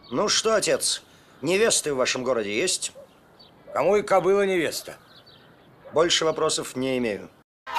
Ну что, отец, невесты в вашем городе есть? Кому и кобыла невеста? Больше вопросов не имею.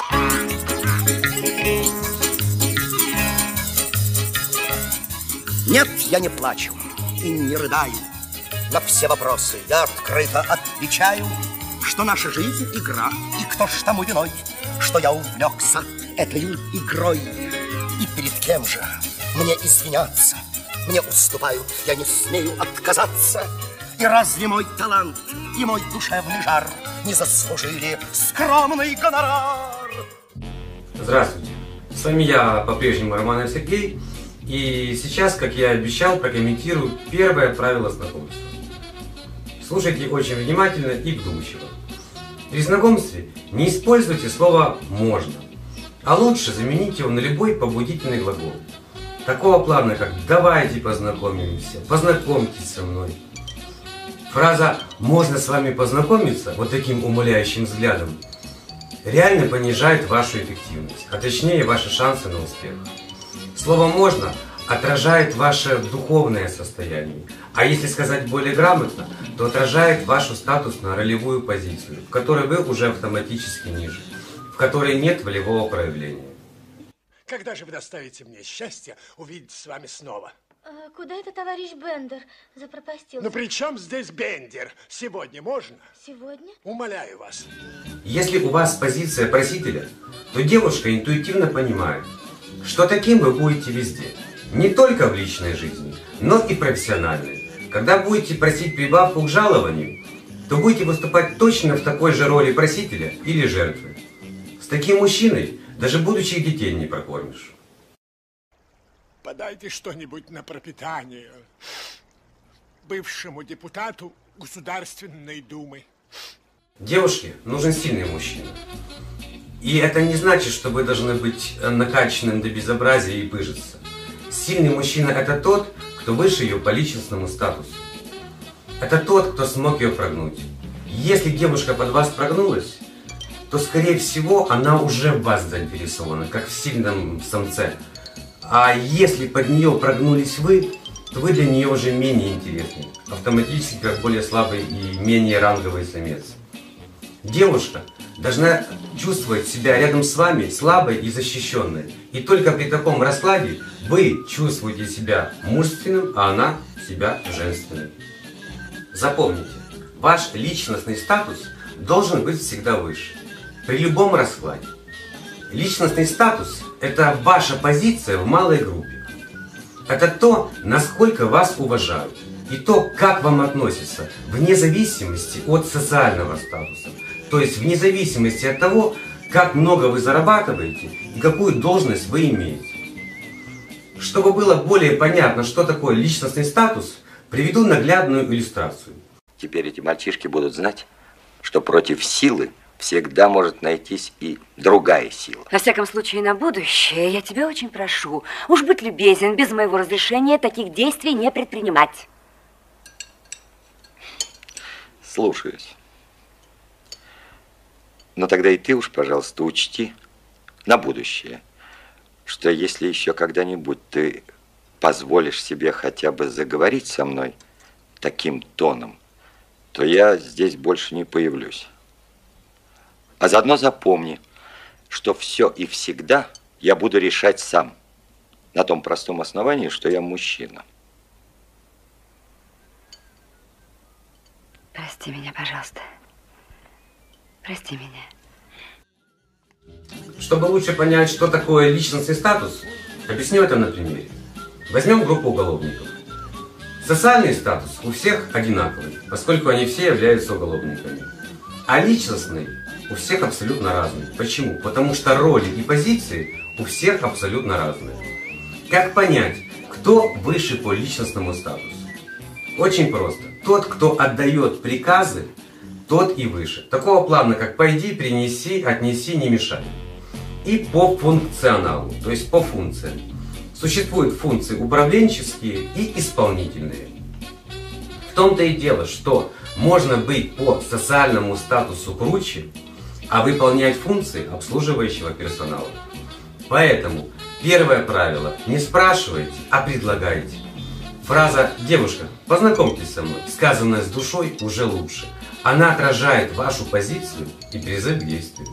Нет, я не плачу и не рыдаю. На все вопросы я открыто отвечаю, что наша жизнь — игра, и кто ж тому виной, что я увлекся этой игрой. И перед кем же мне извиняться? Мне уступают, я не смею отказаться. И разве мой талант и мой душевный жар не заслужили скромный гонорар? Здравствуйте, с вами я по-прежнему Романов Сергей. И сейчас, как я и обещал, прокомментирую первое правило знакомства. Слушайте очень внимательно и вдумчиво. При знакомстве не используйте слово «можно», а лучше замените его на любой побудительный глагол. Такого плана, как «давайте познакомимся», «познакомьтесь со мной». Фраза «можно с вами познакомиться» вот таким умоляющим взглядом реально понижает вашу эффективность, а точнее ваши шансы на успех. Слово «можно» отражает ваше духовное состояние, а если сказать более грамотно, то отражает вашу статусно-ролевую позицию, в которой вы уже автоматически ниже, в которой нет волевого проявления. Когда же вы доставите мне счастье увидеть с вами снова? Куда это товарищ Бендер запропастился? Ну при чем здесь Бендер? Сегодня можно? Сегодня? Умоляю вас. Если у вас позиция просителя, то девушка интуитивно понимает, что таким вы будете везде. Не только в личной жизни, но и профессиональной. Когда будете просить прибавку к жалованию, то будете выступать точно в такой же роли просителя или жертвы. С таким мужчиной даже будущих детей не прокормишь. Подайте что-нибудь на пропитание бывшему депутату Государственной Думы. Девушке нужен сильный мужчина. И это не значит, что вы должны быть накачанным до безобразия и пыжиться. Сильный мужчина – это тот, кто выше ее по личностному статусу. Это тот, кто смог ее прогнуть. Если девушка под вас прогнулась, то, скорее всего, она уже в вас заинтересована, как в сильном самце. А если под нее прогнулись вы, то вы для нее уже менее интересны, автоматически как более слабый и менее ранговый самец. Девушка должна чувствовать себя рядом с вами слабой и защищенной. И только при таком раскладе вы чувствуете себя мужественным, а она себя женственной. Запомните, ваш личностный статус должен быть всегда выше, при любом раскладе. Личностный статус – это ваша позиция в малой группе. Это то, насколько вас уважают, и то, как вам относятся, вне зависимости от социального статуса. То есть вне зависимости от того, как много вы зарабатываете и какую должность вы имеете. Чтобы было более понятно, что такое личностный статус, приведу наглядную иллюстрацию. Теперь эти мальчишки будут знать, что против силы всегда может найтись и другая сила. Во всяком случае, на будущее я тебя очень прошу, уж будь любезен, без моего разрешения таких действий не предпринимать. Слушаюсь. Но тогда и ты уж, пожалуйста, учти на будущее, что если еще когда-нибудь ты позволишь себе хотя бы заговорить со мной таким тоном, то я здесь больше не появлюсь. А заодно запомни, что все и всегда я буду решать сам, на том простом основании, что я мужчина. Прости меня, пожалуйста. Прости меня. Чтобы лучше понять, что такое личностный статус, объясню это на примере. Возьмем группу уголовников. Социальный статус у всех одинаковый, поскольку они все являются уголовниками. А личностный у всех абсолютно разный. Почему? Потому что роли и позиции у всех абсолютно разные. Как понять, кто выше по личностному статусу? Очень просто. Тот, кто отдает приказы, тот и выше. Такого плана, как «пойди, принеси, отнеси, не мешай». И по функционалу, то есть по функциям. Существуют функции управленческие и исполнительные. В том-то и дело, что можно быть по социальному статусу круче, а выполнять функции обслуживающего персонала. Поэтому первое правило – не спрашивайте, а предлагайте. Фраза «девушка, познакомьтесь со мной», сказанная с душой, уже лучше. Она отражает вашу позицию и призыв к действию.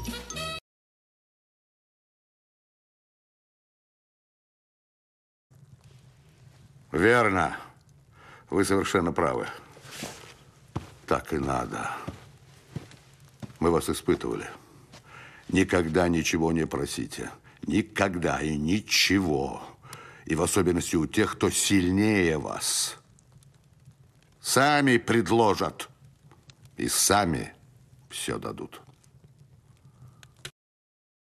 Верно. Вы совершенно правы. Так и надо. Мы вас испытывали. Никогда ничего не просите. Никогда и ничего. И в особенности у тех, кто сильнее вас. Сами предложат. И сами все дадут.